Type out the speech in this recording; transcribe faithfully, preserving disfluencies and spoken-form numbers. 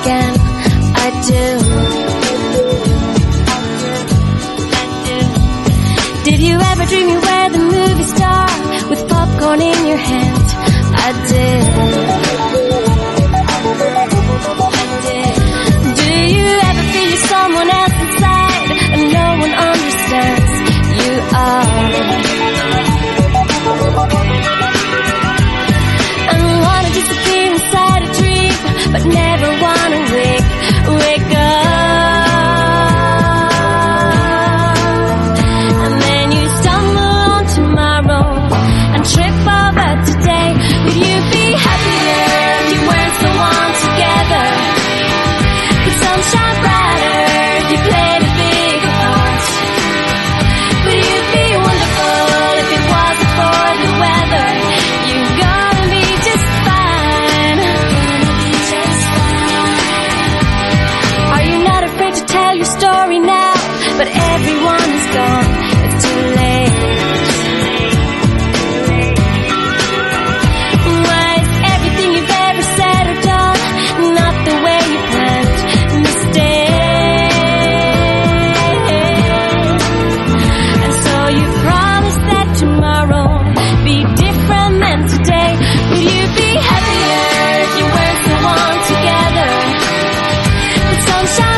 again. I do. Did you ever dream you were the movie star with popcorn in your hand? I did. I did. Do you ever feel you're someone else inside and no one understands? You are. And wanna disappear inside a dream, but never wanna wake, wake up. And then you stumble on tomorrow and trip over today. Would you be happier if you weren't so on together? Could sun shine brighter if you played a bigger part? Would you be wonderful if it wasn't for the weather? You're gonna be just fine. Are you not afraid to tell your story now? But everyone is gone, it's too late. Why is everything you've ever said or done not the way you planned? Mistake. And so you promised that tomorrow be different than today. Would you be happier if you weren't so on together? The sunshine